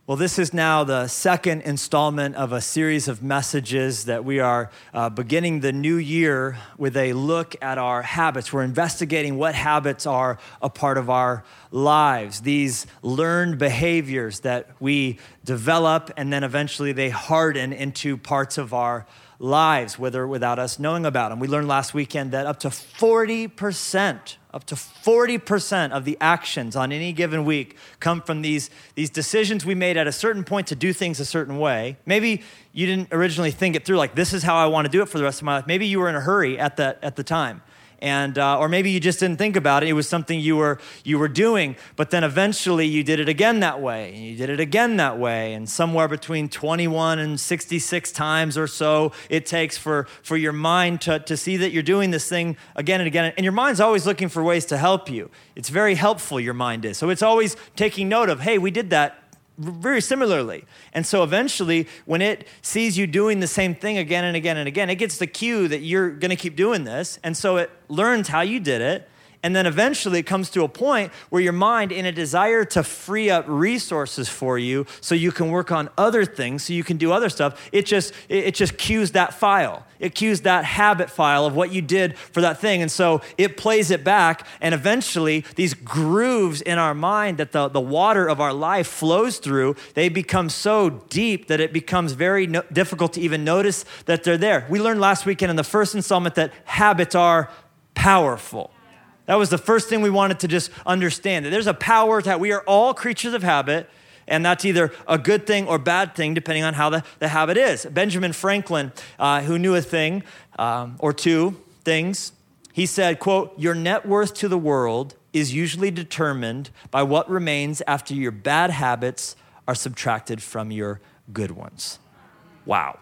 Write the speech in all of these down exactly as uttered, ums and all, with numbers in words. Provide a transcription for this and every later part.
Well, this is now the second installment of a series of messages that we are uh, beginning the new year with a look at our habits. We're investigating what habits are a part of our lives, these learned behaviors that we develop and then eventually they harden into parts of our lives, whether without us knowing about them. We learned last weekend that up to forty percent Up to forty percent of the actions on any given week come from these, these decisions we made at a certain point to do things a certain way. Maybe you didn't originally think it through, like, this is how I want to do it for the rest of my life. Maybe you were in a hurry at the, at the time. And uh, or maybe you just didn't think about it. It was something you were you were doing, but then eventually you did it again that way, and you did it again that way, and somewhere between twenty-one and sixty-six times or so it takes for, for your mind to, to see that you're doing this thing again and again. And your mind's always looking for ways to help you. It's very helpful, your mind is. So it's always taking note of, hey, we did that very similarly. And so eventually, when it sees you doing the same thing again and again and again, it gets the cue that you're going to keep doing this. And so it learns how you did it. And then eventually it comes to a point where your mind, in a desire to free up resources for you so you can work on other things, so you can do other stuff, it just it just cues that file. It cues that habit file of what you did for that thing. And so it plays it back, and eventually these grooves in our mind that the, the water of our life flows through, they become so deep that it becomes very no- difficult to even notice that they're there. We learned last weekend in the first installment that habits are powerful. That was the first thing we wanted to just understand, that there's a power that we are all creatures of habit, and that's either a good thing or bad thing, depending on how the, the habit is. Benjamin Franklin, uh, who knew a thing um, or two things, he said, quote, "Your net worth to the world is usually determined by what remains after your bad habits are subtracted from your good ones." Wow.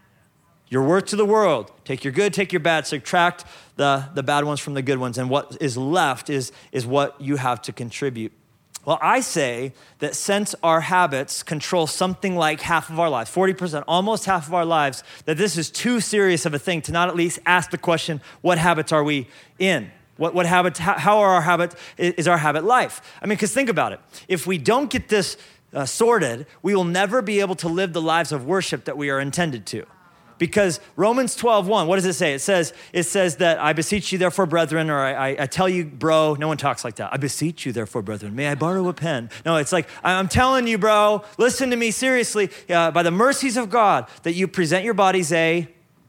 Your worth to the world, take your good, take your bad, subtract the, the bad ones from the good ones, and what is left is, is what you have to contribute. Well, I say that since our habits control something like half of our lives, forty percent, almost half of our lives, that this is too serious of a thing to not at least ask the question, what habits are we in? What, what habits, how, how are our habits, is our habit life? I mean, because think about it. If we don't get this uh, sorted, we will never be able to live the lives of worship that we are intended to. Because Romans twelve one, what does it say? It says, it says that I beseech you therefore, brethren, or I, I tell you, bro, no one talks like that. I beseech you therefore, brethren, may I borrow a pen? No, it's like, I'm telling you, bro, listen to me seriously, uh, by the mercies of God, that you present your bodies a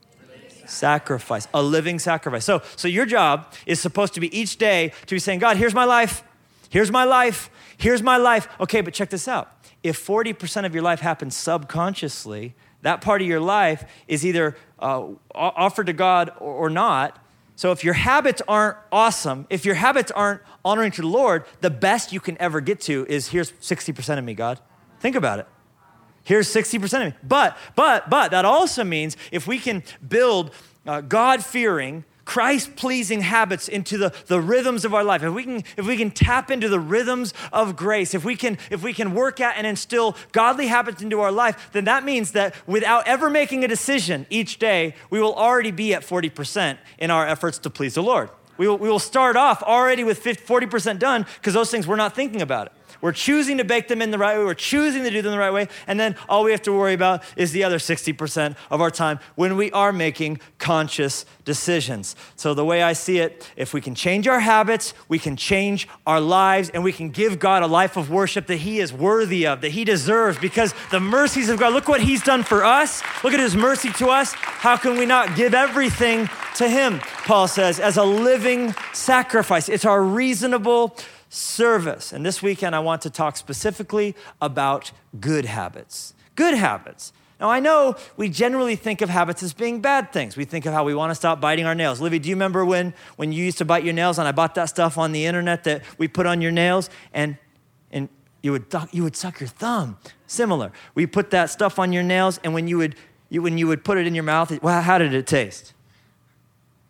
sacrifice, a living sacrifice. So, so your job is supposed to be each day to be saying, God, here's my life, here's my life, here's my life. Okay, but check this out. If forty percent of your life happens subconsciously, that part of your life is either uh, offered to God or, or not. So if your habits aren't awesome, if your habits aren't honoring to the Lord, the best you can ever get to is, here's sixty percent of me, God. Think about it. Here's sixty percent of me. But, but, but that also means if we can build uh, God-fearing, Christ-pleasing habits into the, the rhythms of our life, if we can if we can tap into the rhythms of grace, if we can if we can work at and instill godly habits into our life, then that means that without ever making a decision each day, we will already be at forty percent in our efforts to please the Lord. We will, we will start off already with forty percent done because those things we're not thinking about it. We're choosing to bake them in the right way. We're choosing to do them the right way. And then all we have to worry about is the other sixty percent of our time when we are making conscious decisions. So the way I see it, if we can change our habits, we can change our lives, and we can give God a life of worship that he is worthy of, that he deserves, because the mercies of God, look what he's done for us. Look at his mercy to us. How can we not give everything to him, Paul says, as a living sacrifice? It's our reasonable service. And this weekend, I want to talk specifically about good habits. Good habits. Now, I know we generally think of habits as being bad things. We think of how we want to stop biting our nails. Livy, do you remember when, when you used to bite your nails and I bought that stuff on the internet that we put on your nails and, and you would you would suck your thumb? Similar. We put that stuff on your nails, and when you would you, when you would put it in your mouth, well, how did it taste?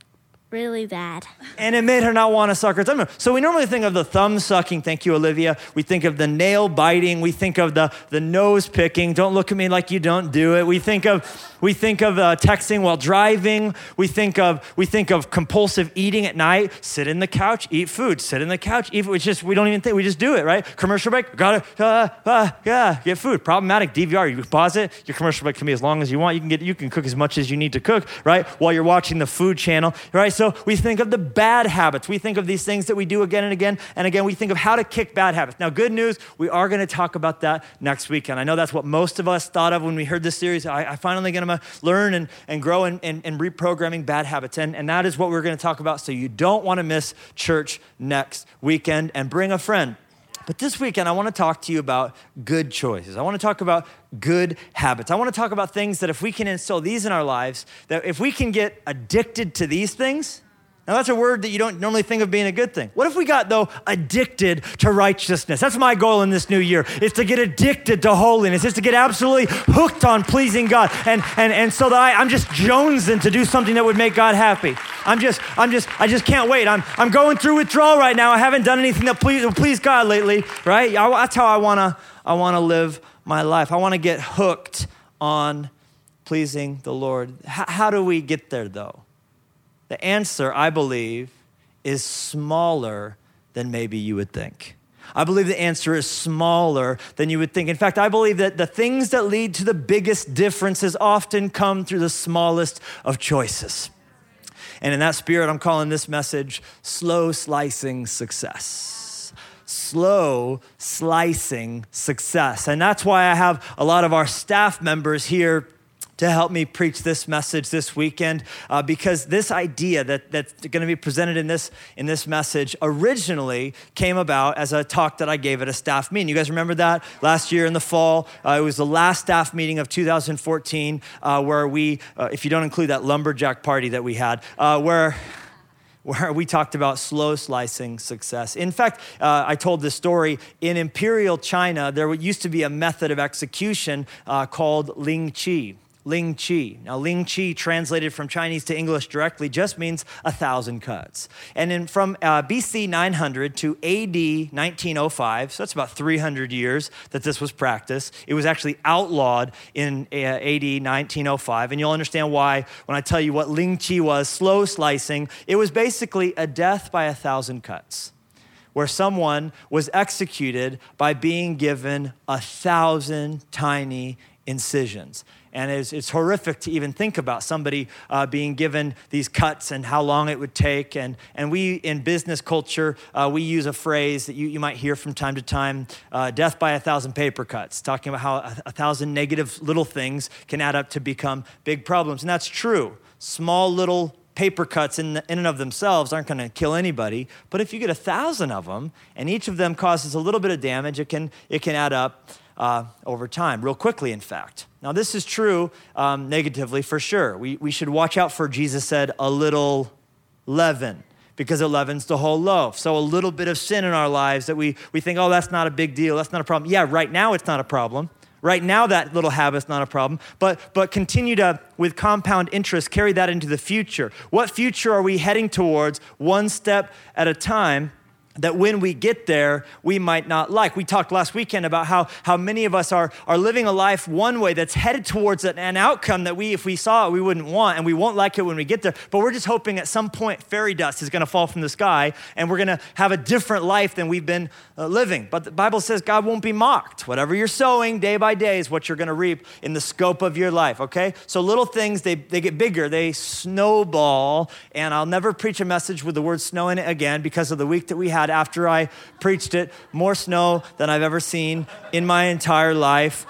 really bad. And it made her not want to suck her thumb. So we normally think of the thumb sucking. Thank you, Olivia. We think of the nail biting. We think of the, the nose picking. Don't look at me like you don't do it. We think of we think of uh, texting while driving. We think of we think of compulsive eating at night. Sit in the couch, eat food. Sit in the couch, eat food. It's just we don't even think. We just do it, right? Commercial break. Gotta uh, uh, yeah, get food. Problematic. D V R. You pause it. Your commercial break can be as long as you want. You can get you can cook as much as you need to cook, right? While you're watching the Food Channel, right? So we think of the bad habits. We think of these things that we do again and again and again. We think of how to kick bad habits. Now, good news, we are going to talk about that next weekend. I know that's what most of us thought of when we heard this series. I, I finally going to learn and, and grow in, in, in reprogramming bad habits. And, and that is what we're going to talk about. So you don't want to miss church next weekend, and bring a friend. But this weekend, I want to talk to you about good choices. I want to talk about good habits. I want to talk about things that if we can instill these in our lives, that if we can get addicted to these things. Now, that's a word that you don't normally think of being a good thing. What if we got, though, addicted to righteousness? That's my goal in this new year, is to get addicted to holiness, is to get absolutely hooked on pleasing God. And and and so that I, I'm just jonesing to do something that would make God happy. I'm just, I'm just, I just can't wait. I'm I'm going through withdrawal right now. I haven't done anything that please, will please God lately, right? I, that's how I want to I want to live my life. I want to get hooked on pleasing the Lord. H- how do we get there, though? The answer, I believe, is smaller than maybe you would think. I believe the answer is smaller than you would think. In fact, I believe that the things that lead to the biggest differences often come through the smallest of choices. And in that spirit, I'm calling this message Slow Slicing Success. Slow slicing success. And that's why I have a lot of our staff members here to help me preach this message this weekend, uh, because this idea that, that's going to be presented in this in this message originally came about as a talk that I gave at a staff meeting. You guys remember that? Last year in the fall, uh, it was the last staff meeting of two thousand fourteen, uh, where we, uh, if you don't include that lumberjack party that we had, uh, where... where we talked about slow slicing success. In fact, uh, I told this story. In Imperial China, there used to be a method of execution uh, called Ling Qi. Ling Qi. Now, Ling Qi, translated from Chinese to English directly, just means a thousand cuts. And in, from uh, B C nine hundred to A D nineteen oh five, so that's about three hundred years that this was practiced. It was actually outlawed in uh, A D nineteen oh five, and you'll understand why when I tell you what Ling Qi was, slow slicing. It was basically a death by a thousand cuts, where someone was executed by being given a thousand tiny incisions. And it's, it's horrific to even think about somebody uh, being given these cuts and how long it would take. And, and we, in business culture, uh, we use a phrase that you, you might hear from time to time, uh, death by a thousand paper cuts, talking about how a, a thousand negative little things can add up to become big problems. And that's true. Small little paper cuts in, the, in and of themselves aren't going to kill anybody. But if you get a thousand of them, and each of them causes a little bit of damage, it can, it can add up Uh, over time, real quickly, in fact. Now, this is true um, negatively for sure. We, we should watch out for, Jesus said, a little leaven, because it leavens the whole loaf. So a little bit of sin in our lives that we, we think, oh, that's not a big deal, that's not a problem. Yeah, right now it's not a problem. Right now that little habit's not a problem, but but continue to, with compound interest, carry that into the future. What future are we heading towards one step at a time, that when we get there, we might not like? We talked last weekend about how, how many of us are, are living a life one way that's headed towards an, an outcome that we, if we saw it, we wouldn't want, and we won't like it when we get there. But we're just hoping at some point fairy dust is going to fall from the sky, and we're going to have a different life than we've been uh, living. But the Bible says God won't be mocked. Whatever you're sowing day by day is what you're going to reap in the scope of your life, okay? So little things, they, they get bigger, they snowball, and I'll never preach a message with the word snow in it again because of the week that we had after I preached it. More snow than I've ever seen in my entire life.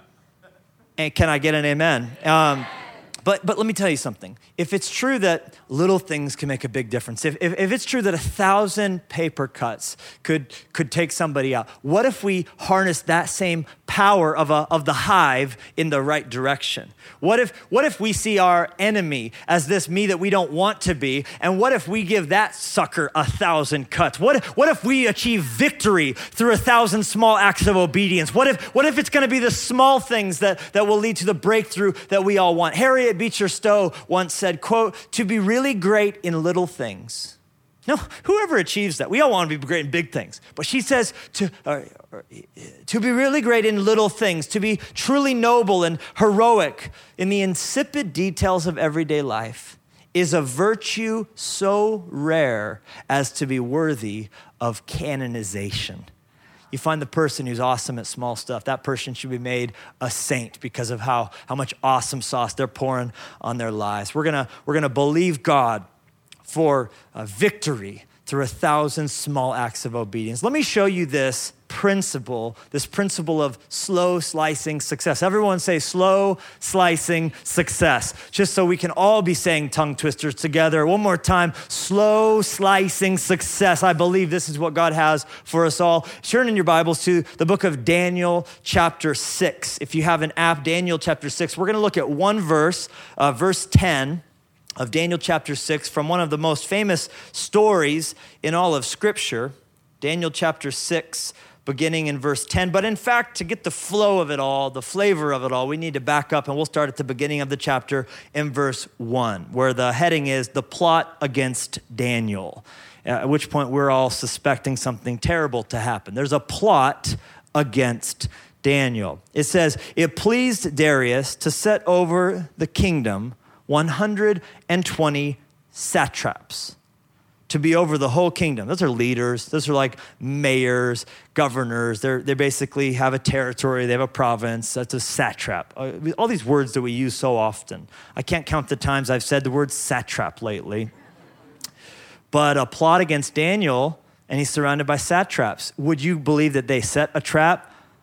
And can I get an amen? Um, but but let me tell you something. If it's true that little things can make a big difference, if, if, if it's true that a thousand paper cuts could, could take somebody out, what if we harness that same power of, a, of the hive in the right direction? What if, what if we see our enemy as this me that we don't want to be? And what if we give that sucker a thousand cuts? What, what if we achieve victory through a thousand small acts of obedience? What if, what if it's gonna be the small things that, that will lead to the breakthrough that we all want? Harriet Beecher Stowe once said, quote, "To be really great in little things." No, whoever achieves that, we all want to be great in big things. But she says to, uh, to be really great in little things, to be truly noble and heroic in the insipid details of everyday life is a virtue so rare as to be worthy of canonization. You find the person who's awesome at small stuff, that person should be made a saint because of how, how much awesome sauce they're pouring on their lives. We're gonna, we're gonna believe God for a victory through a thousand small acts of obedience. Let me show you this principle, this principle of slow slicing success. Everyone say slow slicing success, just so we can all be saying tongue twisters together. One more time, slow slicing success. I believe this is what God has for us all. Turn in your Bibles to the book of Daniel chapter six. If you have an app, Daniel chapter six, we're gonna look at one verse, uh, verse ten, of Daniel chapter six, from one of the most famous stories in all of Scripture. Daniel chapter six, beginning in verse ten. But in fact, to get the flow of it all, the flavor of it all, we need to back up, and we'll start at the beginning of the chapter in verse one, where the heading is the plot against Daniel, at which point we're all suspecting something terrible to happen. There's a plot against Daniel. It says, "It pleased Darius to set over the kingdom one hundred twenty satraps," to be over the whole kingdom. Those are leaders. Those are like mayors, governors. They're, they basically have a territory. They have a province. That's a satrap. All these words that we use so often. I can't count the times I've said the word satrap lately. But a plot against Daniel, and he's surrounded by satraps. Would you believe that they set a trap?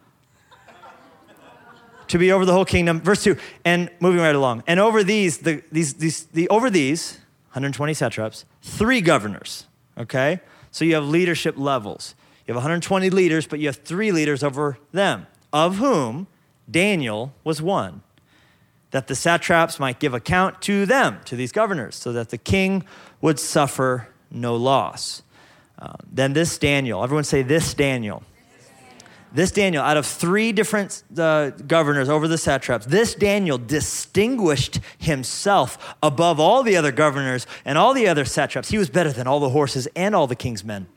To be over the whole kingdom. Verse two, and moving right along. And over these, the, these, these, the, over these, one hundred twenty satraps, three governors, okay? So you have leadership levels. You have one hundred twenty leaders, but you have three leaders over them, of whom Daniel was one, that the satraps might give account to them, to these governors, so that the king would suffer no loss. Um, then this Daniel, everyone say this Daniel. This Daniel, out of three different uh, governors over the satraps, this Daniel distinguished himself above all the other governors and all the other satraps. He was better than all the horses and all the king's men.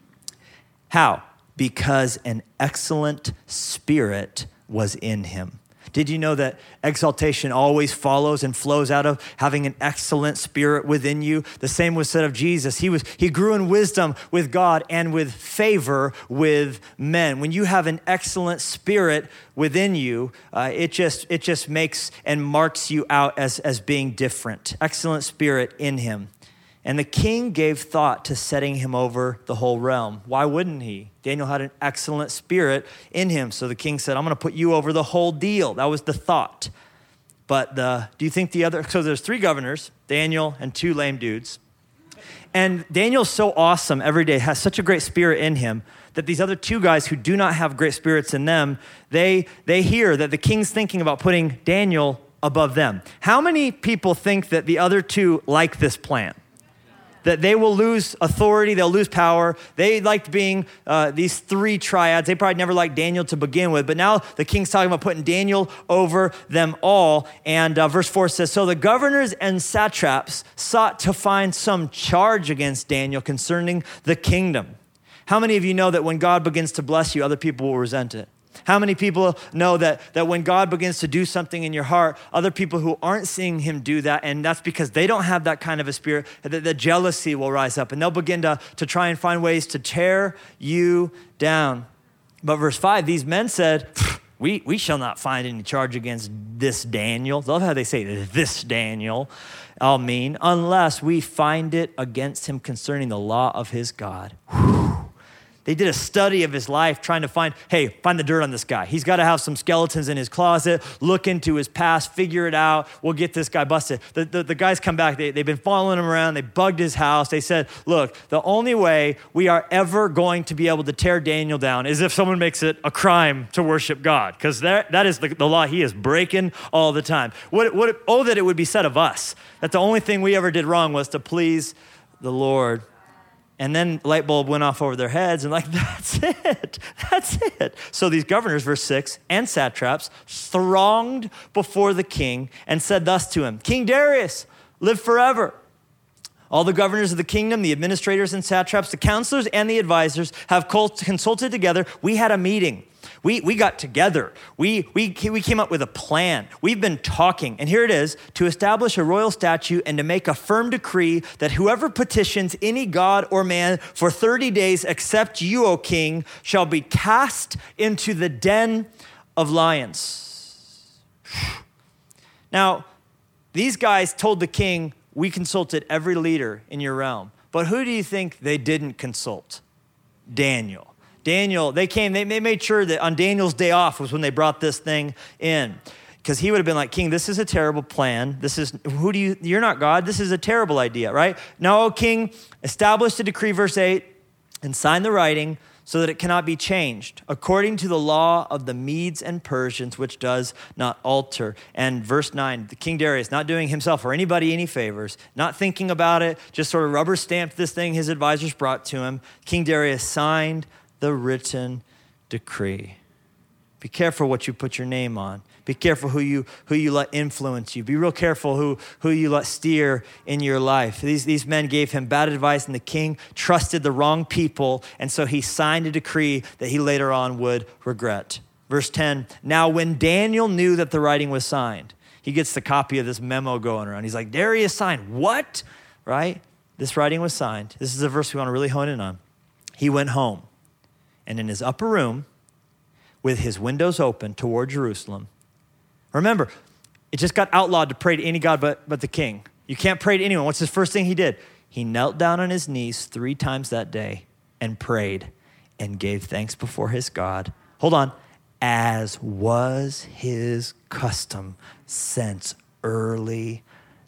How? Because an excellent spirit was in him. Did you know that exaltation always follows and flows out of having an excellent spirit within you? The same was said of Jesus. He was he grew in wisdom with God and with favor with men. When you have an excellent spirit within you, uh, it just it just makes and marks you out as, as being different. Excellent spirit in him. And the king gave thought to setting him over the whole realm. Why wouldn't he? Daniel had an excellent spirit in him. So the king said, I'm going to put you over the whole deal. That was the thought. But the, do you think the other, so there's three governors, Daniel and two lame dudes. And Daniel's so awesome every day, has such a great spirit in him, that these other two guys who do not have great spirits in them, they, they hear that the king's thinking about putting Daniel above them. How many people think that the other two like this plan? That they will lose authority, they'll lose power. They liked being uh, these three triads. They probably never liked Daniel to begin with, but now the king's talking about putting Daniel over them all. And uh, verse four says, so the governors and satraps sought to find some charge against Daniel concerning the kingdom. How many of you know that when God begins to bless you, other people will resent it? How many people know that, that when God begins to do something in your heart, other people who aren't seeing him do that, and that's because they don't have that kind of a spirit, that the jealousy will rise up and they'll begin to, to try and find ways to tear you down. But verse five, these men said, we, we shall not find any charge against this Daniel. I love how they say this Daniel, I'll mean, unless we find it against him concerning the law of his God. Whew. They did a study of his life trying to find, hey, find the dirt on this guy. He's got to have some skeletons in his closet, look into his past, figure it out. We'll get this guy busted. The, the, the guys come back. They, they've been following him around. They bugged his house. They said, look, the only way we are ever going to be able to tear Daniel down is if someone makes it a crime to worship God, because that, that is the, the law he is breaking all the time. What, what, oh, that it would be said of us, that the only thing we ever did wrong was to please the Lord. And then light bulb went off over their heads and like, that's it, that's it. So these governors, verse six, and satraps thronged before the king and said thus to him, King Darius, live forever. All the governors of the kingdom, the administrators and satraps, the counselors and the advisors have consulted together. We had a meeting. We, we got together. We, we, we came up with a plan. We've been talking. And here it is, to establish a royal statute and to make a firm decree that whoever petitions any god or man for thirty days except you, O king, shall be cast into the den of lions. Now, these guys told the king, we consulted every leader in your realm. But who do you think they didn't consult? Daniel. Daniel, they came, they, they made sure that on Daniel's day off was when they brought this thing in. Because he would have been like, King, this is a terrible plan. This is, who do you, you're not God. This is a terrible idea, right? Now, O king, establish the decree, verse eight, and sign the writing so that it cannot be changed, according to the law of the Medes and Persians, which does not alter. And verse nine, the King Darius, not doing himself or anybody any favors, not thinking about it, just sort of rubber stamped this thing his advisors brought to him. King Darius signed the written decree. Be careful what you put your name on. Be careful who you who you let influence you. Be real careful who, who you let steer in your life. These, these men gave him bad advice, and the king trusted the wrong people, and so he signed a decree that he later on would regret. Verse ten, now when Daniel knew that the writing was signed, he gets the copy of this memo going around. He's like, Darius signed what? Right? This writing was signed. This is a verse we want to really hone in on. He went home. And in his upper room, with his windows open toward Jerusalem. Remember, it just got outlawed to pray to any god but, but the king. You can't pray to anyone. What's the first thing he did? He knelt down on his knees three times that day and prayed and gave thanks before his God. Hold on. As was his custom since early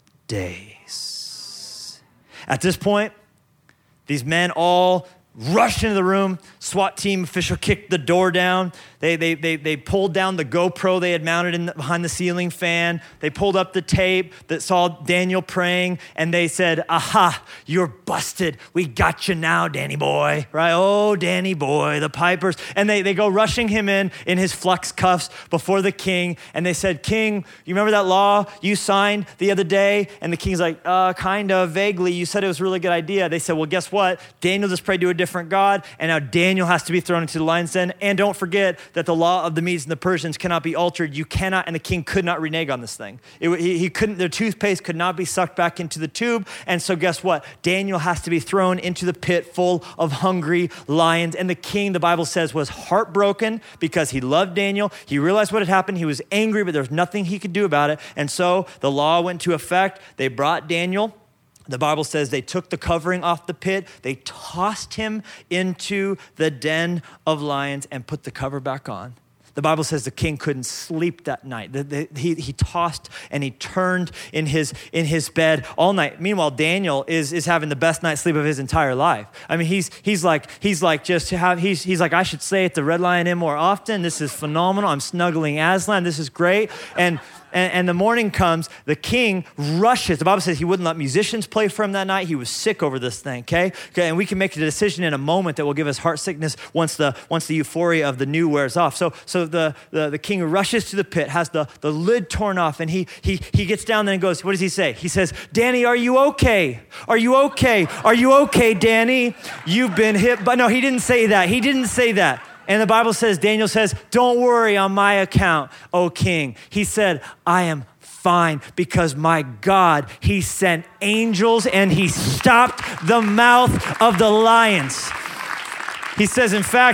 days. At this point, these men all rushed into the room. SWAT team official kicked the door down. They, they, they, they pulled down the GoPro they had mounted in the, behind the ceiling fan. They pulled up the tape that saw Daniel praying, and they said, aha, you're busted. We got you now, Danny boy, right? Oh, Danny boy, the pipers. And they, they go rushing him in in his flux cuffs before the king, and they said, King, you remember that law you signed the other day? And the king's like, uh, kind of, vaguely. You said it was a really good idea. They said, well, guess what? Daniel just prayed to a different God, and now Daniel has to be thrown into the lion's den. And don't forget that the law of the Medes and the Persians cannot be altered. You cannot, and the king could not renege on this thing. It, he, he couldn't, their toothpaste could not be sucked back into the tube. And so guess what? Daniel has to be thrown into the pit full of hungry lions. And the king, the Bible says, was heartbroken because he loved Daniel. He realized what had happened. He was angry, but there was nothing he could do about it. And so the law went into effect. They brought Daniel. The Bible says they took the covering off the pit, they tossed him into the den of lions and put the cover back on. The Bible says the king couldn't sleep that night. The, the, he, he tossed and he turned in his in his bed all night. Meanwhile, Daniel is, is having the best night's sleep of his entire life. I mean, he's he's like he's like just have he's he's like I should stay at the Red Lion Inn more often. This is phenomenal. I'm snuggling Aslan. This is great. And And, and the morning comes, the king rushes. The Bible says he wouldn't let musicians play for him that night. He was sick over this thing, okay? okay? And we can make a decision in a moment that will give us heart sickness once the once the euphoria of the new wears off. So so the, the, the king rushes to the pit, has the, the lid torn off, and he, he, he gets down there and goes, what does he say? He says, Danny, are you okay? Are you okay? Are you okay, Danny? You've been hit. But no, he didn't say that. He didn't say that. And the Bible says, Daniel says, don't worry on my account, O king. He said, I am fine because my God, he sent angels and he stopped the mouth of the lions. He says, in fact,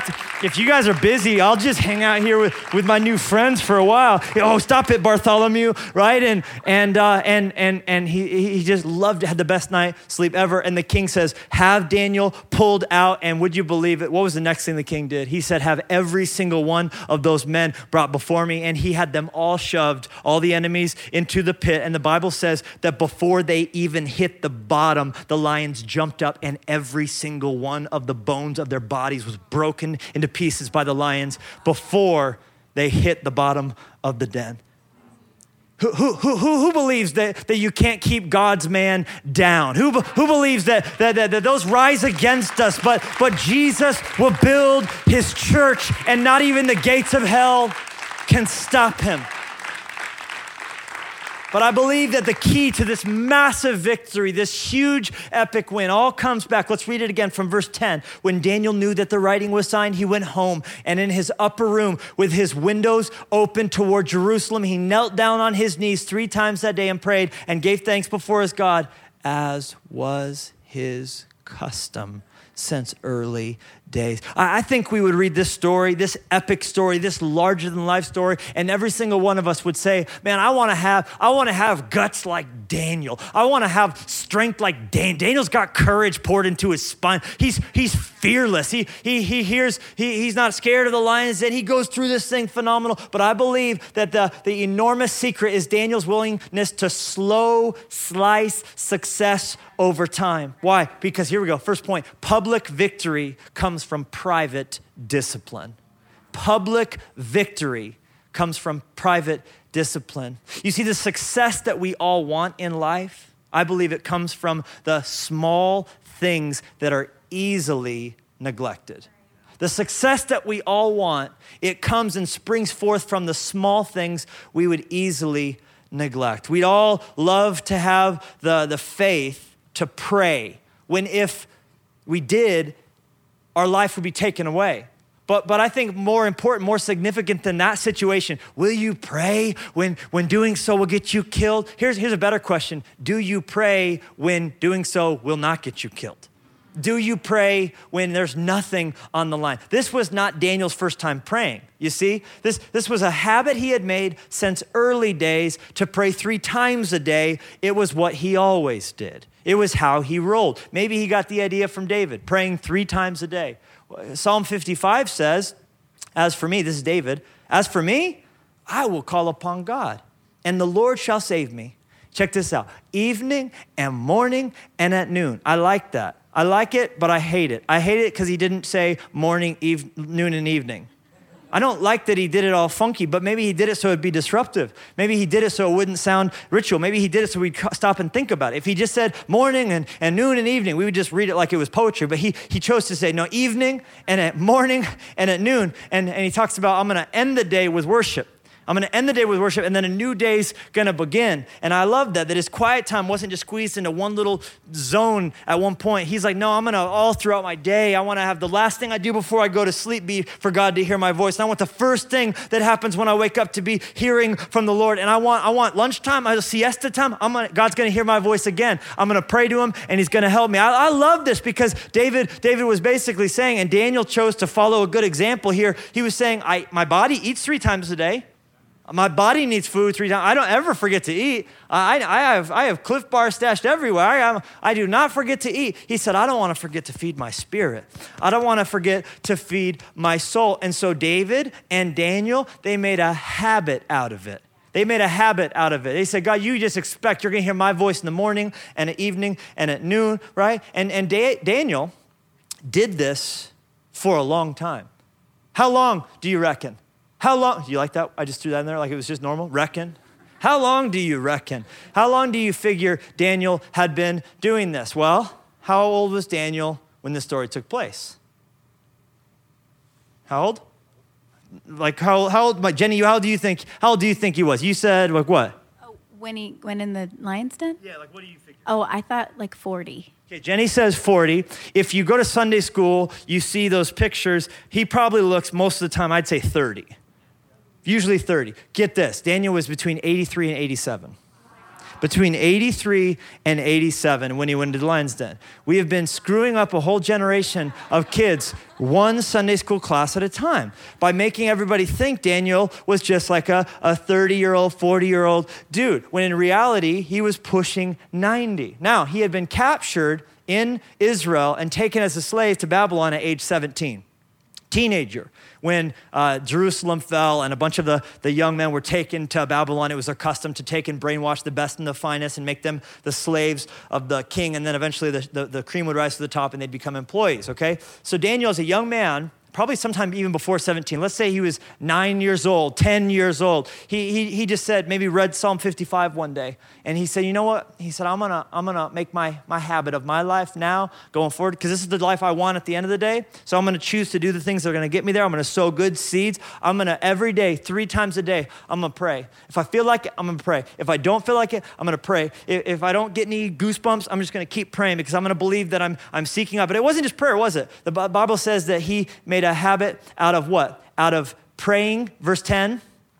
if you guys are busy, I'll just hang out here with, with my new friends for a while. Oh, stop it, Bartholomew, right? And and uh, and and and he he just loved, had the best night sleep ever. And the king says, have Daniel pulled out. And would you believe it? What was the next thing the king did? He said, have every single one of those men brought before me. And he had them all shoved, all the enemies, into the pit. And the Bible says that before they even hit the bottom, the lions jumped up and every single one of the bones of their bodies was broken into pieces by the lions before they hit the bottom of the den. Who, who, who, who believes that, that you can't keep God's man down? Who, who believes that, that, that, that those rise against us, but, but Jesus will build his church and not even the gates of hell can stop him? But I believe that the key to this massive victory, this huge epic win, all comes back. Let's read it again from verse ten. When Daniel knew that the writing was signed, he went home, and in his upper room with his windows open toward Jerusalem, he knelt down on his knees three times that day and prayed and gave thanks before his God, as was his custom since early days. I think we would read this story, this epic story, this larger than life story, and every single one of us would say, man, I want to have, I want to have guts like Daniel. I want to have strength like Dan. Daniel's got courage poured into his spine. He's he's fearless. He he he hears, he, he's not scared of the lions, and he goes through this thing phenomenal. But I believe that the, the enormous secret is Daniel's willingness to slow slice success over time. Why? Because here we go. First point, public victory comes from private discipline. Public victory comes from private discipline. You see, the success that we all want in life, I believe it comes from the small things that are easily neglected. The success that we all want, it comes and springs forth from the small things we would easily neglect. We'd all love to have the, the faith to pray when if we did, our life would be taken away. But but I think more important, more significant than that situation, will you pray when, when doing so will get you killed? Here's, here's a better question. Do you pray when doing so will not get you killed? Do you pray when there's nothing on the line? This was not Daniel's first time praying. You see, this, this was a habit he had made since early days to pray three times a day. It was what he always did. It was how he rolled. Maybe he got the idea from David, praying three times a day. Psalm fifty-five says, as for me, this is David, as for me, I will call upon God, and the Lord shall save me. Check this out, evening and morning and at noon. I like that. I like it, but I hate it. I hate it because he didn't say morning, eve, noon, and evening. I don't like that he did it all funky, but maybe he did it so it'd be disruptive. Maybe he did it so it wouldn't sound ritual. Maybe he did it so we'd stop and think about it. If he just said morning and, and noon and evening, we would just read it like it was poetry. But he he chose to say, no, evening and at morning and at noon. And, and he talks about, I'm going to end the day with worship. I'm going to end the day with worship, and then a new day's going to begin. And I love that, that his quiet time wasn't just squeezed into one little zone at one point. He's like, no, I'm going to all throughout my day. I want to have the last thing I do before I go to sleep be for God to hear my voice. And I want the first thing that happens when I wake up to be hearing from the Lord. And I want I want lunchtime, I siesta time. I'm gonna, God's going to hear my voice again. I'm going to pray to him, and he's going to help me. I, I love this because David David was basically saying, and Daniel chose to follow a good example here. He was saying, I my body eats three times a day. My body needs food three times. I don't ever forget to eat. I, I have I have Cliff Bar stashed everywhere. I, I do not forget to eat. He said, I don't want to forget to feed my spirit. I don't want to forget to feed my soul. And so David and Daniel, they made a habit out of it. They made a habit out of it. They said, God, you just expect you're going to hear my voice in the morning and at evening and at noon, right? And, and da- Daniel did this for a long time. How long do you reckon? How long, do you like that? I just threw that in there like it was just normal, reckon. How long do you reckon? How long do you figure Daniel had been doing this? Well, how old was Daniel when this story took place? How old? Like how, how old, like Jenny, how old do you think, how old do you think he was? You said like what? Oh, when he went in the lion's den? Yeah, like what do you figure? Oh, I thought like forty. Okay, Jenny says forty. If you go to Sunday school, you see those pictures. He probably looks most of the time, I'd say thirty. Usually thirty. Get this, Daniel was between eighty-three and eighty-seven. between eighty-three and eighty-seven when he went into the lion's den. We have been screwing up a whole generation of kids one Sunday school class at a time by making everybody think Daniel was just like a, a thirty-year-old, forty-year-old dude, when in reality, he was pushing ninety. Now, he had been captured in Israel and taken as a slave to Babylon at age seventeen. Teenager, when uh, Jerusalem fell and a bunch of the, the young men were taken to Babylon, it was their custom to take and brainwash the best and the finest and make them the slaves of the king. And then eventually the, the, the cream would rise to the top and they'd become employees, okay? So Daniel is a young man, probably sometime even before seventeen. Let's say he was nine years old, ten years old. He, he, he just said, maybe read Psalm fifty-five one day. And he said, you know what? He said, I'm gonna, I'm gonna make my, my habit of my life now going forward, because this is the life I want at the end of the day. So I'm gonna choose to do the things that are gonna get me there. I'm gonna sow good seeds. I'm gonna every day, three times a day, I'm gonna pray. If I feel like it, I'm gonna pray. If I don't feel like it, I'm gonna pray. If, if I don't get any goosebumps, I'm just gonna keep praying, because I'm gonna believe that I'm, I'm seeking out. But it wasn't just prayer, was it? The Bible says that he made a habit out of what? Out of praying, verse ten,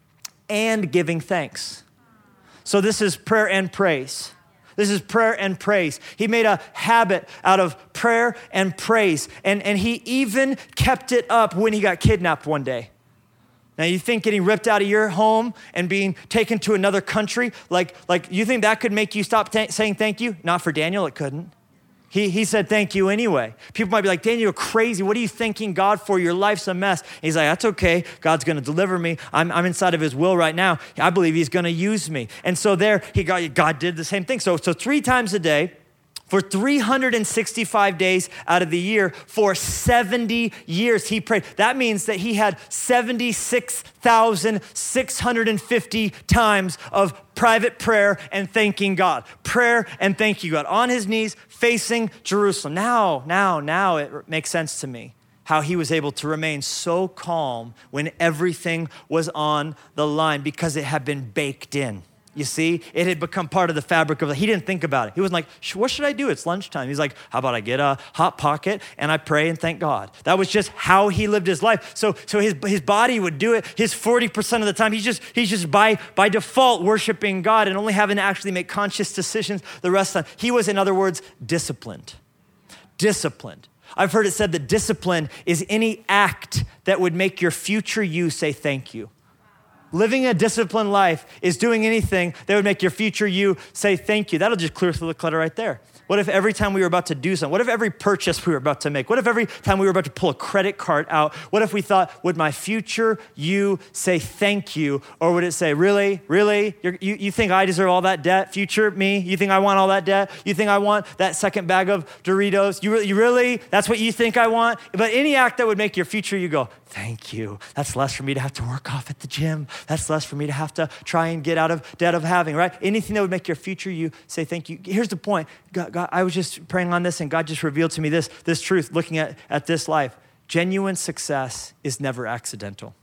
and giving thanks. So this is prayer and praise. This is prayer and praise. He made a habit out of prayer and praise. And, and he even kept it up when he got kidnapped one day. Now you think getting ripped out of your home and being taken to another country, like, like you think that could make you stop th- saying thank you? Not for Daniel, it couldn't. He, he said thank you anyway. People might be like, Daniel, you're crazy. What are you thanking God for? Your life's a mess. And he's like, that's okay. God's going to deliver me. I'm, I'm inside of his will right now. I believe he's going to use me. And so there, he got, God did the same thing. So, so three times a day, for three hundred sixty-five days out of the year, for seventy years, he prayed. That means that he had seventy-six thousand six hundred fifty times of private prayer and thanking God. Prayer and thanking God. On his knees, facing Jerusalem. Now, now, now it makes sense to me how he was able to remain so calm when everything was on the line, because it had been baked in. You see, it had become part of the fabric of it. He didn't think about it. He wasn't like, what should I do? It's lunchtime. He's like, how about I get a Hot Pocket and I pray and thank God. That was just how he lived his life. So, so his, his body would do it. His forty percent of the time, he's just, he's just by, by default worshiping God and only having to actually make conscious decisions the rest of the time. He was, in other words, disciplined. Disciplined. I've heard it said that discipline is any act that would make your future you say thank you. Living a disciplined life is doing anything that would make your future you say thank you. That'll just clear through the clutter right there. What if every time we were about to do something? What if every purchase we were about to make? What if every time we were about to pull a credit card out? What if we thought, would my future you say thank you? Or would it say, really, really? You're, you you think I deserve all that debt? Future me? You think I want all that debt? You think I want that second bag of Doritos? You, you really? That's what you think I want? But any act that would make your future you go, thank you. That's less for me to have to work off at the gym. That's less for me to have to try and get out of debt of having, right? Anything that would make your future you say thank you. Here's the point. God, God, I was just praying on this and God just revealed to me this, this truth looking at, at this life. Genuine success is never accidental.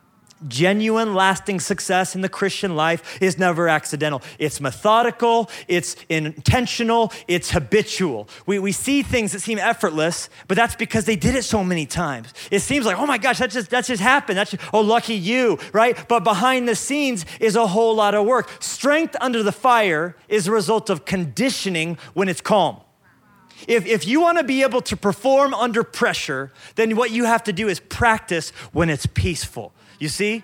Genuine, lasting success in the Christian life is never accidental. It's methodical, it's intentional, it's habitual. We, we see things that seem effortless, but that's because they did it so many times. It seems like, oh my gosh, that just, that just happened. That's just, oh, lucky you, right? But behind the scenes is a whole lot of work. Strength under the fire is a result of conditioning when it's calm. If, if you want to be able to perform under pressure, then what you have to do is practice when it's peaceful. You see,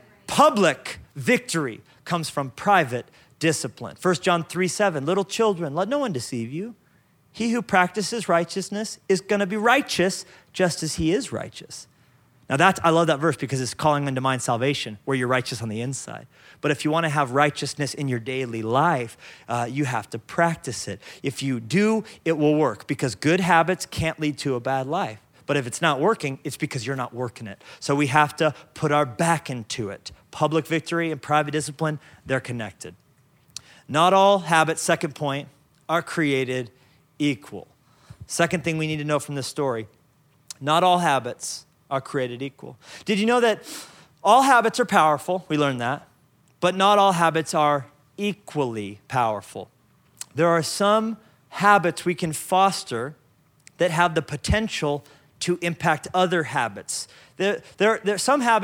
public victory comes from private discipline. First John three seven, little children, let no one deceive you. He who practices righteousness is going to be righteous just as he is righteous. Now that's, I love that verse because it's calling into mind salvation, where you're righteous on the inside. But if you want to have righteousness in your daily life, uh, you have to practice it. If you do, it will work, because good habits can't lead to a bad life. But if it's not working, it's because you're not working it. So we have to put our back into it. Public victory and private discipline, they're connected. Not all habits, second point, are created equal. Second thing we need to know from this story, not all habits are created equal. Did you know that all habits are powerful? We learned that. But not all habits are equally powerful. There are some habits we can foster that have the potential to impact other habits. There, there, there, some habits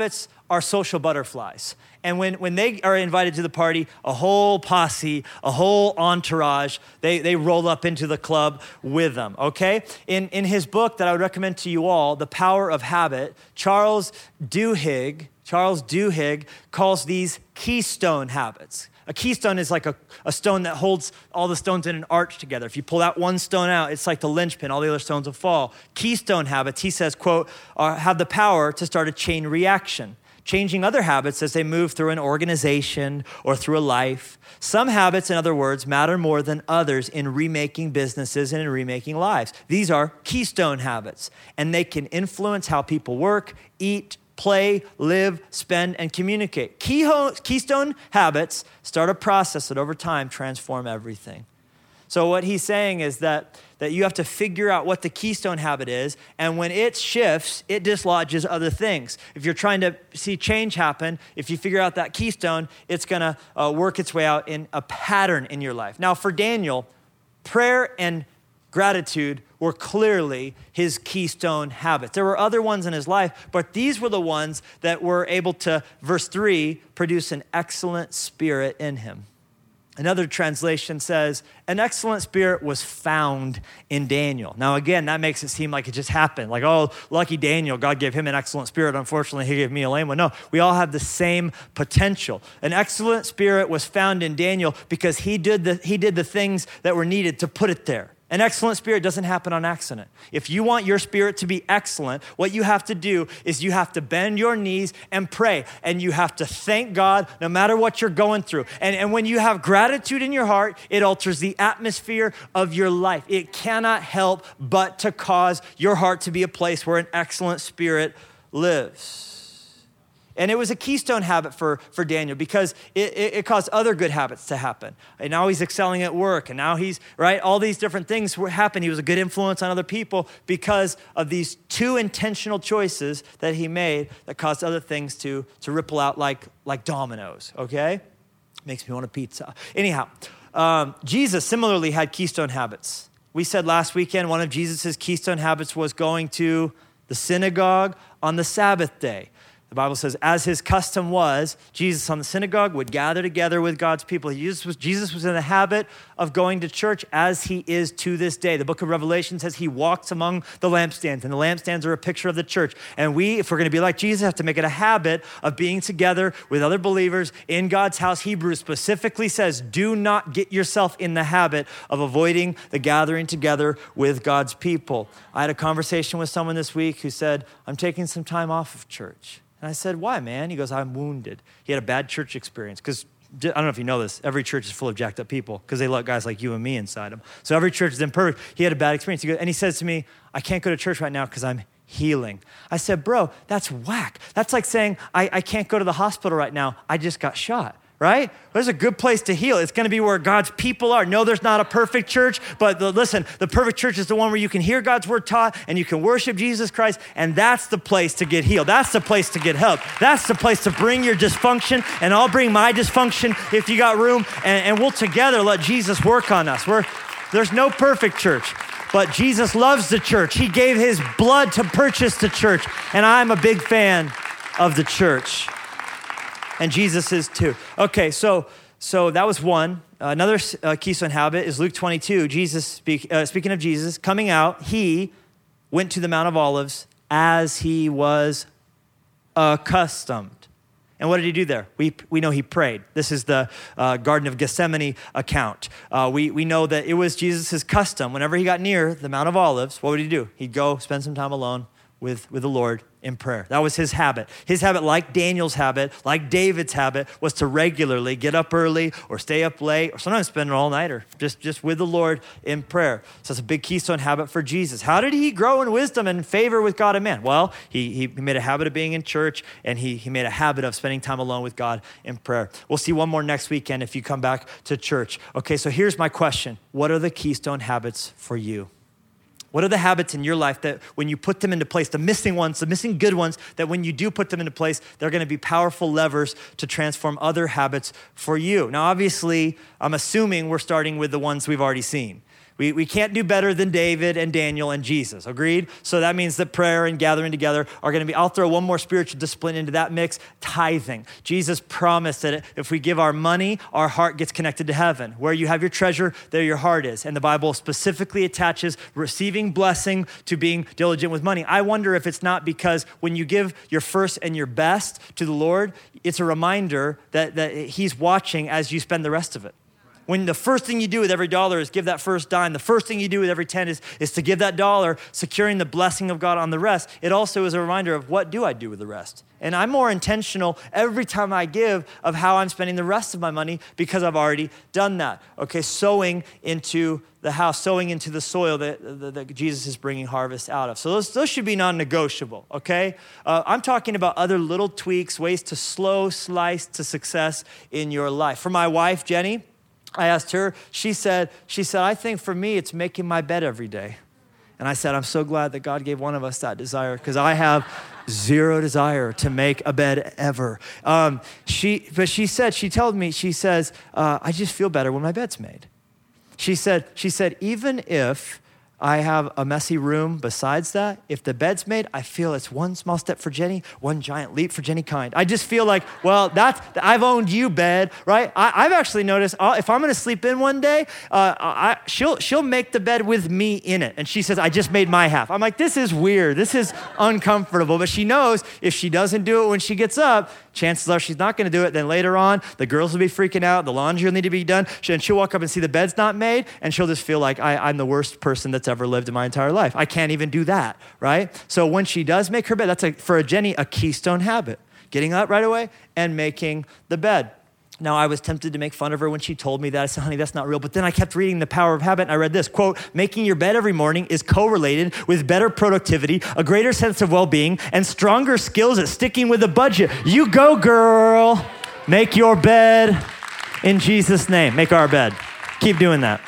are social butterflies. And when, when they are invited to the party, a whole posse, a whole entourage, they, they roll up into the club with them, okay? In, in his book that I would recommend to you all, The Power of Habit, Charles Duhigg, Charles Duhigg calls these keystone habits. A keystone is like a, a stone that holds all the stones in an arch together. If you pull that one stone out, it's like the linchpin, all the other stones will fall. Keystone habits, he says, quote, are, have the power to start a chain reaction, changing other habits as they move through an organization or through a life. Some habits, in other words, matter more than others in remaking businesses and in remaking lives. These are keystone habits, and they can influence how people work, eat, play, live, spend, and communicate. Keystone habits start a process that over time transform everything. So what he's saying is that, that you have to figure out what the keystone habit is, and when it shifts, it dislodges other things. If you're trying to see change happen, if you figure out that keystone, it's gonna uh, work its way out in a pattern in your life. Now for Daniel, prayer and gratitude were clearly his keystone habits. There were other ones in his life, but these were the ones that were able to, verse three, produce an excellent spirit in him. Another translation says, an excellent spirit was found in Daniel. Now, again, that makes it seem like it just happened. Like, oh, lucky Daniel, God gave him an excellent spirit. Unfortunately, he gave me a lame one. No, we all have the same potential. An excellent spirit was found in Daniel because he did the, he did the things that were needed to put it there. An excellent spirit doesn't happen on accident. If you want your spirit to be excellent, what you have to do is you have to bend your knees and pray, and you have to thank God no matter what you're going through. And, and when you have gratitude in your heart, it alters the atmosphere of your life. It cannot help but to cause your heart to be a place where an excellent spirit lives. And it was a keystone habit for, for Daniel because it, it, it caused other good habits to happen. And now he's excelling at work, and now he's, right, all these different things were happening. He was a good influence on other people because of these two intentional choices that he made that caused other things to, to ripple out like, like dominoes, okay? Makes me want a pizza. Anyhow, um, Jesus similarly had keystone habits. We said last weekend one of Jesus's keystone habits was going to the synagogue on the Sabbath day. The Bible says, as his custom was, Jesus on the synagogue would gather together with God's people. Jesus was, Jesus was in the habit of going to church as he is to this day. The book of Revelation says he walks among the lampstands, and the lampstands are a picture of the church. And we, if we're gonna be like Jesus, have to make it a habit of being together with other believers in God's house. Hebrews specifically says, do not get yourself in the habit of avoiding the gathering together with God's people. I had a conversation with someone this week who said, I'm taking some time off of church. And I said, why, man? He goes, I'm wounded. He had a bad church experience because I don't know if you know this, every church is full of jacked up people because they let guys like you and me inside them. So every church is imperfect. He had a bad experience. He goes, and he says to me, I can't go to church right now because I'm healing. I said, bro, that's whack. That's like saying, I, I can't go to the hospital right now. I just got shot. Right? There's a good place to heal. It's going to be where God's people are. No, there's not a perfect church, but the, listen, the perfect church is the one where you can hear God's word taught and you can worship Jesus Christ, and that's the place to get healed. That's the place to get help. That's the place to bring your dysfunction, and I'll bring my dysfunction if you got room, and, and we'll together let Jesus work on us. We're, there's no perfect church, but Jesus loves the church. He gave his blood to purchase the church, and I'm a big fan of the church. And Jesus is too. Okay, so so that was one. Uh, another uh, keystone habit is Luke twenty-two. Jesus, speak, uh, speaking of Jesus, coming out, he went to the Mount of Olives as he was accustomed. And what did he do there? We we know he prayed. This is the uh, Garden of Gethsemane account. Uh, we, we know that it was Jesus' custom. Whenever he got near the Mount of Olives, what would he do? He'd go spend some time alone with, with the Lord in prayer. That was his habit. His habit, like Daniel's habit, like David's habit, was to regularly get up early or stay up late or sometimes spend an all-nighter just, just with the Lord in prayer. So it's a big keystone habit for Jesus. How did he grow in wisdom and favor with God and man? Well, he, he made a habit of being in church, and he, he made a habit of spending time alone with God in prayer. We'll see one more next weekend if you come back to church. Okay, so here's my question. What are the keystone habits for you? What are the habits in your life that when you put them into place, the missing ones, the missing good ones, that when you do put them into place, they're gonna be powerful levers to transform other habits for you? Now, obviously, I'm assuming we're starting with the ones we've already seen. We, we can't do better than David and Daniel and Jesus, agreed? So that means that prayer and gathering together are gonna be, I'll throw one more spiritual discipline into that mix, tithing. Jesus promised that if we give our money, our heart gets connected to heaven. Where you have your treasure, there your heart is. And the Bible specifically attaches receiving blessing to being diligent with money. I wonder if it's not because when you give your first and your best to the Lord, it's a reminder that, that he's watching as you spend the rest of it. When the first thing you do with every dollar is give that first dime, the first thing you do with every ten is, is to give that dollar, securing the blessing of God on the rest. It also is a reminder of what do I do with the rest? And I'm more intentional every time I give of how I'm spending the rest of my money because I've already done that. Okay, sowing into the house, sowing into the soil that, that, that Jesus is bringing harvest out of. So those, those should be non-negotiable, okay? Uh, I'm talking about other little tweaks, ways to slow slice to success in your life. For my wife, Jenny, I asked her, she said, she said, I think for me, it's making my bed every day. And I said, I'm so glad that God gave one of us that desire because I have zero desire to make a bed ever. Um, she, but she said, she told me, she says, uh, I just feel better when my bed's made. She said, she said, even if I have a messy room besides that, if the bed's made, I feel it's one small step for Jenny, one giant leap for Jenny Kind. I just feel like, well, that's, I've owned you, bed, right? I, I've actually noticed uh, if I'm gonna sleep in one day, uh, I, she'll, she'll make the bed with me in it. And she says, I just made my half. I'm like, this is weird. This is uncomfortable. But she knows if she doesn't do it when she gets up, chances are she's not gonna do it. Then later on, the girls will be freaking out. The laundry will need to be done. And she'll walk up and see the bed's not made, and she'll just feel like I, I'm the worst person that's ever lived in my entire life. I can't even do that, right? So when she does make her bed, that's a, for a Jenny, a keystone habit. Getting up right away and making the bed. Now, I was tempted to make fun of her when she told me that. I said, honey, that's not real. But then I kept reading The Power of Habit, and I read this, quote, making your bed every morning is correlated with better productivity, a greater sense of well-being, and stronger skills at sticking with a budget. You go, girl. Make your bed in Jesus' name. Make our bed. Keep doing that.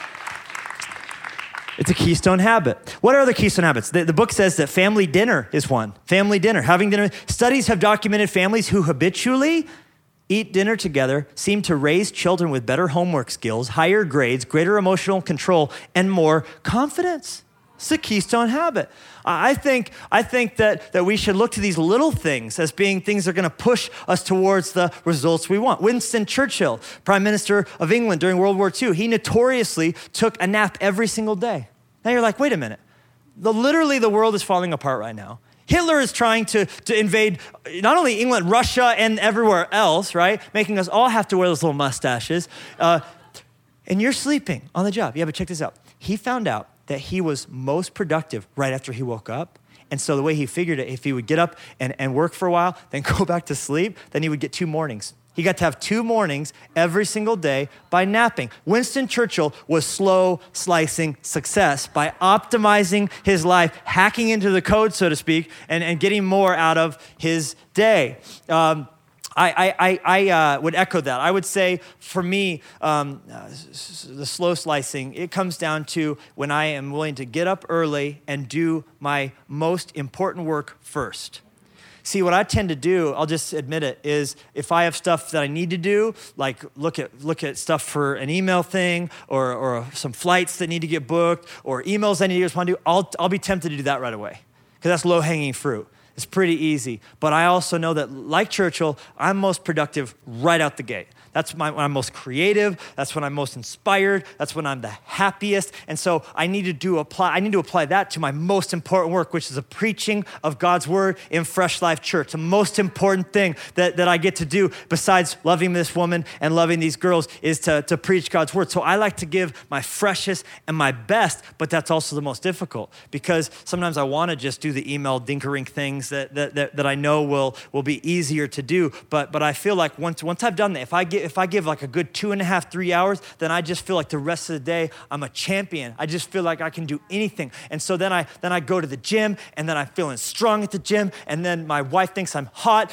It's a keystone habit. What are other keystone habits? The, the book says that family dinner is one. Family dinner, having dinner. Studies have documented families who habitually eat dinner together seem to raise children with better homework skills, higher grades, greater emotional control, and more confidence. It's a keystone habit. I think, I think that, that we should look to these little things as being things that are going to push us towards the results we want. Winston Churchill, Prime Minister of England during World War Two, he notoriously took a nap every single day. Now you're like, wait a minute. The, literally, the world is falling apart right now. Hitler is trying to, to invade not only England, Russia, and everywhere else, right? Making us all have to wear those little mustaches. Uh, and you're sleeping on the job. Yeah, but check this out. He found out that he was most productive right after he woke up. And so the way he figured it, if he would get up and, and work for a while, then go back to sleep, then he would get two mornings. He got to have two mornings every single day by napping. Winston Churchill was slow slicing success by optimizing his life, hacking into the code, so to speak, and, and getting more out of his day. Um, I, I, I uh, would echo that. I would say for me, um, uh, the slow slicing, it comes down to when I am willing to get up early and do my most important work first. See, what I tend to do, I'll just admit it, is if I have stuff that I need to do, like look at look at stuff for an email thing or, or some flights that need to get booked or emails I need to respond to, I'll, I'll be tempted to do that right away because that's low-hanging fruit. It's pretty easy. But I also know that, like Churchill, I'm most productive right out the gate. That's my, when I'm most creative. That's when I'm most inspired. That's when I'm the happiest. And so I need to do apply. I need to apply that to my most important work, which is the preaching of God's word in Fresh Life Church. The most important thing that, that I get to do, besides loving this woman and loving these girls, is to, to preach God's word. So I like to give my freshest and my best, but that's also the most difficult because sometimes I want to just do the email dinkering things that that, that, that I know will will be easier to do. But but I feel like once once I've done that, if I get if I give like a good two and a half, three hours, then I just feel like the rest of the day I'm a champion. I just feel like I can do anything. And so then I then I go to the gym, and then I'm feeling strong at the gym, and then my wife thinks I'm hot and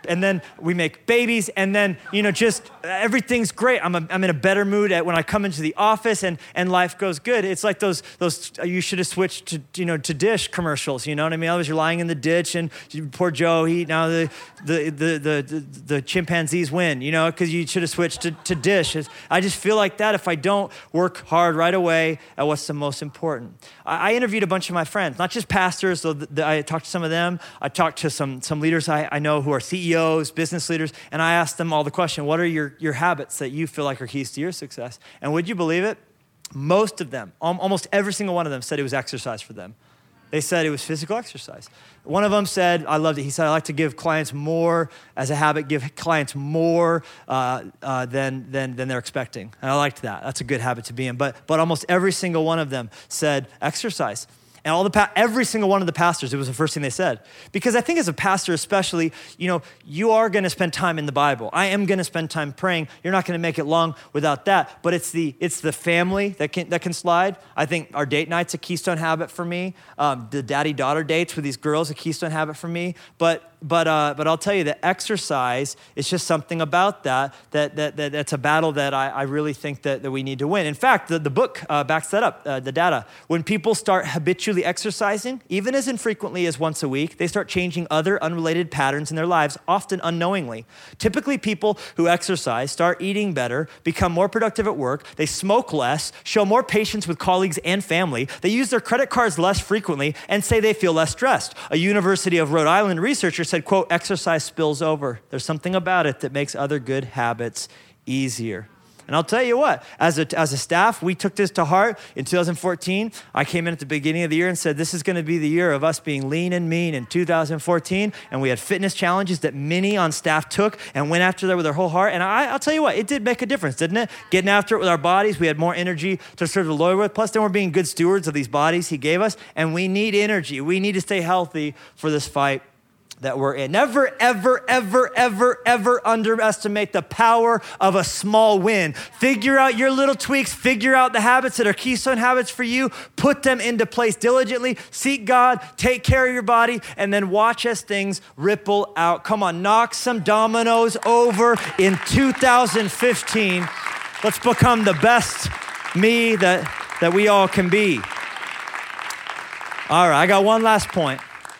and then we make babies, and then, you know, just everything's great. I'm, a, I'm in a better mood at when I come into the office, and, and life goes good. It's like those, those you should have switched to, you know, to Dish commercials, you know what I mean? Otherwise you're lying in the ditch, and poor Joe, he, now the, the, the, the, the, the chimpanzees win, you know, because you should have switched to, to Dish. I just feel like that if I don't work hard right away at what's the most important. I, I interviewed a bunch of my friends, not just pastors, so the, the, I talked to some of them. I talked to some, some leaders I, I know who are C E Os, business leaders, and I asked them all the question, what are your, your habits that you feel like are keys to your success? And would you believe it? Most of them, almost every single one of them said it was exercise for them. They said it was physical exercise. One of them said, I loved it. He said, I like to give clients more as a habit, give clients more uh, uh, than, than, than they're expecting. And I liked that. That's a good habit to be in. But, but almost every single one of them said exercise. And all the pa- every single one of the pastors, it was the first thing they said. Because I think as a pastor especially, you know, you are gonna spend time in the Bible. I am gonna spend time praying. You're not gonna make it long without that. But it's the it's the family that can that can slide. I think our date night's a keystone habit for me. Um, the daddy-daughter dates with these girls, a keystone habit for me. But but uh, but I'll tell you that exercise is just something about that that that, that that's a battle that I, I really think that, that we need to win. In fact, the, the book uh, backs that up, uh, the data. When people start habitually exercising, even as infrequently as once a week, they start changing other unrelated patterns in their lives, often unknowingly. Typically, people who exercise start eating better, become more productive at work, they smoke less, show more patience with colleagues and family, they use their credit cards less frequently, and say they feel less stressed. A University of Rhode Island researcher said, quote, exercise spills over. There's something about it that makes other good habits easier. And I'll tell you what, as a, as a staff, we took this to heart. In two thousand fourteen, I came in at the beginning of the year and said, this is gonna be the year of us being lean and mean in two thousand fourteen. And we had fitness challenges that many on staff took and went after that with their whole heart. And I, I'll tell you what, it did make a difference, didn't it? Getting after it with our bodies, we had more energy to serve the Lord with. Plus, then we're being good stewards of these bodies he gave us. And we need energy. We need to stay healthy for this fight that we're in. Never, ever, ever, ever, ever underestimate the power of a small win. Figure out your little tweaks, figure out the habits that are keystone habits for you, put them into place diligently, seek God, take care of your body, and then watch as things ripple out. Come on, knock some dominoes over in two thousand fifteen. Let's become the best me that, that we all can be. All right, I got one last point.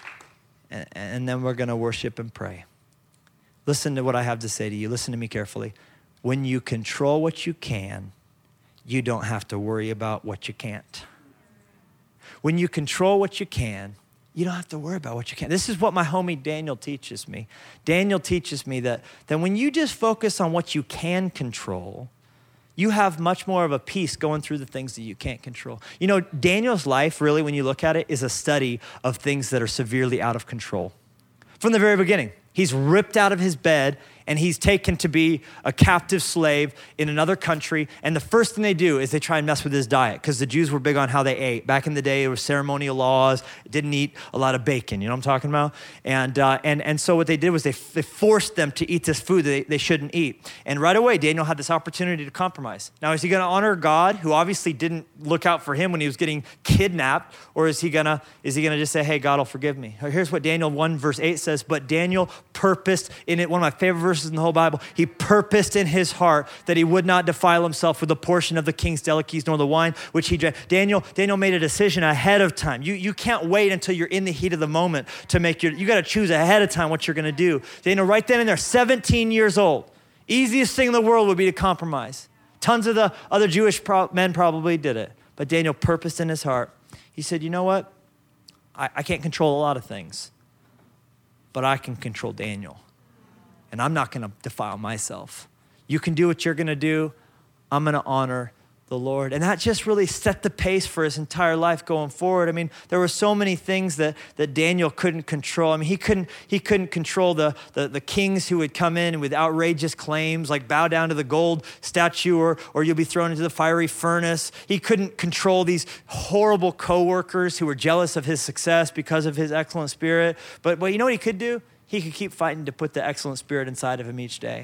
And then we're going to worship and pray. Listen to what I have to say to you. Listen to me carefully. When you control what you can, you don't have to worry about what you can't. When you control what you can, you don't have to worry about what you can't. This is what my homie Daniel teaches me. Daniel teaches me that, that when you just focus on what you can control, you have much more of a peace going through the things that you can't control. You know, Daniel's life, really, when you look at it, is a study of things that are severely out of control. From the very beginning, he's ripped out of his bed and he's taken to be a captive slave in another country. And the first thing they do is they try and mess with his diet because the Jews were big on how they ate. Back in the day, it was ceremonial laws. Didn't eat a lot of bacon, you know what I'm talking about? And uh, and and so what they did was they, they forced them to eat this food that they, they shouldn't eat. And right away, Daniel had this opportunity to compromise. Now, is he gonna honor God, who obviously didn't look out for him when he was getting kidnapped? Or is he gonna, is he gonna just say, hey, God will forgive me? Here's what Daniel one verse eight says, but Daniel purposed in it, one of my favorite verses in the whole Bible, he purposed in his heart that he would not defile himself with a portion of the king's delicacies nor the wine which he drank. Daniel, Daniel made a decision ahead of time. You, you can't wait until you're in the heat of the moment to make your, you got to choose ahead of time what you're going to do. Daniel, right then and there, seventeen years old. Easiest thing in the world would be to compromise. Tons of the other Jewish pro- men probably did it. But Daniel purposed in his heart. He said, you know what? I, I can't control a lot of things, but I can control Daniel. And I'm not gonna defile myself. You can do what you're gonna do. I'm gonna honor the Lord. And that just really set the pace for his entire life going forward. I mean, there were so many things that, that Daniel couldn't control. I mean, he couldn't, he couldn't control the, the, the kings who would come in with outrageous claims like bow down to the gold statue or, or you'll be thrown into the fiery furnace. He couldn't control these horrible coworkers who were jealous of his success because of his excellent spirit. But, but you know what he could do? He could keep fighting to put the excellent spirit inside of him each day.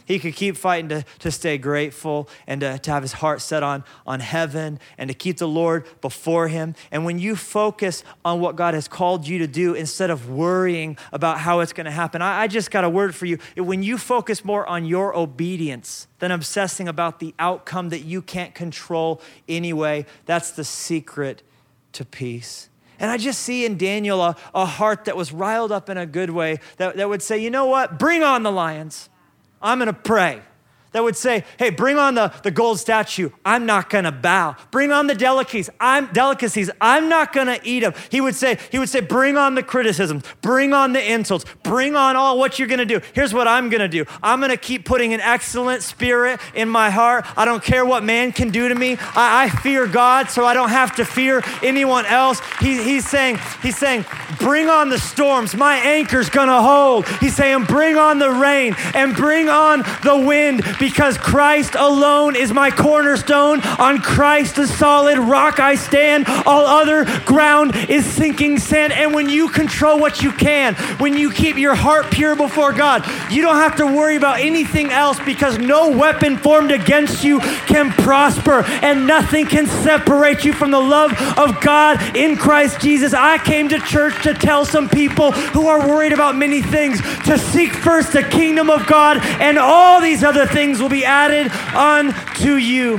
He could keep fighting to, to stay grateful and to, to have his heart set on, on heaven and to keep the Lord before him. And when you focus on what God has called you to do instead of worrying about how it's going to happen, I, I just got a word for you. When you focus more on your obedience than obsessing about the outcome that you can't control anyway, that's the secret to peace. And I just see in Daniel a, a heart that was riled up in a good way that, that would say, you know what, bring on the lions. I'm gonna pray. That would say, hey, bring on the, the gold statue. I'm not gonna bow. Bring on the delicacies. I'm delicacies. I'm not gonna eat them. He would say, he would say, bring on the criticisms. Bring on the insults. Bring on all what you're gonna do. Here's what I'm gonna do. I'm gonna keep putting an excellent spirit in my heart. I don't care what man can do to me. I, I fear God, so I don't have to fear anyone else. He, he's saying, he's saying, bring on the storms. My anchor's gonna hold. He's saying, bring on the rain and bring on the wind, because Christ alone is my cornerstone. On Christ, the solid rock I stand. All other ground is sinking sand. And when you control what you can, when you keep your heart pure before God, you don't have to worry about anything else, because no weapon formed against you can prosper, and nothing can separate you from the love of God in Christ Jesus. I came to church to tell some people who are worried about many things to seek first the kingdom of God, and all these other things will be added unto you.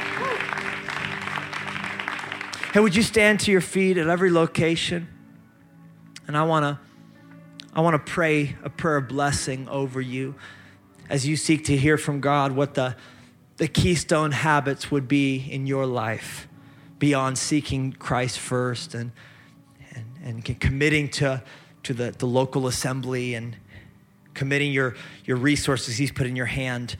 Hey, would you stand to your feet at every location? And I want to I want to pray a prayer of blessing over you as you seek to hear from God what the, the keystone habits would be in your life beyond seeking Christ first and and, and committing to, to the, the local assembly and committing your, your resources he's put in your hand.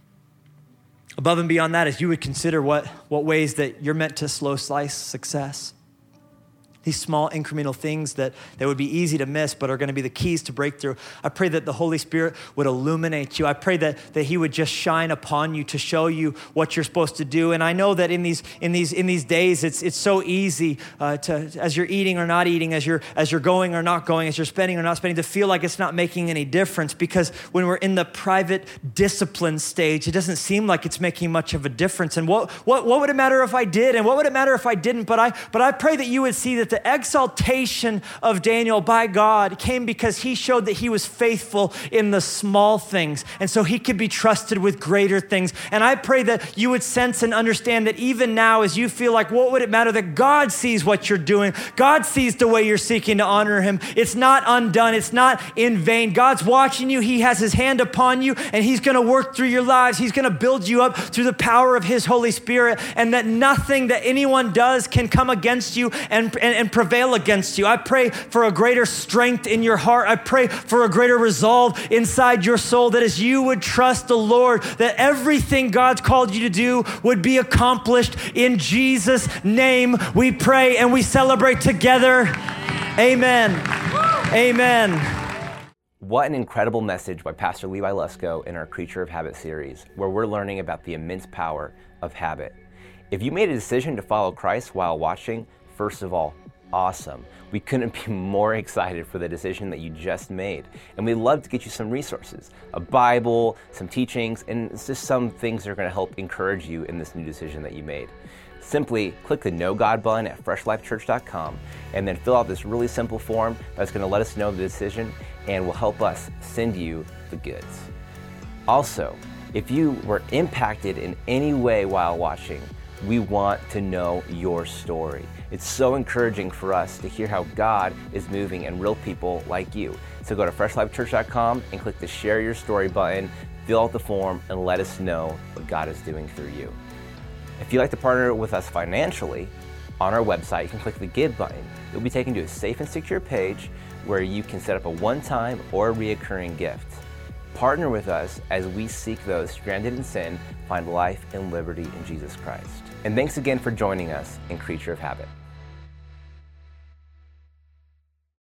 Above and beyond that, as you would consider what, what ways that you're meant to slow slice success. These small incremental things that, that would be easy to miss but are going to be the keys to breakthrough. I pray that the Holy Spirit would illuminate you. I pray that, that he would just shine upon you to show you what you're supposed to do. And I know that in these in these in these days, it's it's so easy uh, to, as you're eating or not eating, as you're as you're going or not going, as you're spending or not spending, to feel like it's not making any difference. Because when we're in the private discipline stage, it doesn't seem like it's making much of a difference. And what what what would it matter if I did? And what would it matter if I didn't? But I but I pray that you would see that the exaltation of Daniel by God came because he showed that he was faithful in the small things. And so he could be trusted with greater things. And I pray that you would sense and understand that even now, as you feel like, what would it matter, that God sees what you're doing. God sees the way you're seeking to honor him. It's not undone. It's not in vain. God's watching you. He has his hand upon you, and he's going to work through your lives. He's going to build you up through the power of his Holy Spirit, and that nothing that anyone does can come against you and, and, and prevail against you. I pray for a greater strength in your heart. I pray for a greater resolve inside your soul, that as you would trust the Lord, that everything God's called you to do would be accomplished. In Jesus' name we pray and we celebrate together. Amen. Amen. What an incredible message by Pastor Levi Lusko in our Creature of Habit series, where we're learning about the immense power of habit. If you made a decision to follow Christ while watching, first of all, awesome. We couldn't be more excited for the decision that you just made. And we'd love to get you some resources, a Bible, some teachings, and it's just some things that are going to help encourage you in this new decision that you made. Simply click the Know God button at fresh life church dot com and then fill out this really simple form that's going to let us know the decision and will help us send you the goods. Also, if you were impacted in any way while watching, we want to know your story. It's so encouraging for us to hear how God is moving in real people like you. So go to fresh life church dot com and click the Share Your Story button, fill out the form, and let us know what God is doing through you. If you'd like to partner with us financially, on our website, you can click the Give button. You'll be taken to a safe and secure page where you can set up a one-time or reoccurring gift. Partner with us as we seek those stranded in sin find life and liberty in Jesus Christ. And thanks again for joining us in Creature of Habit.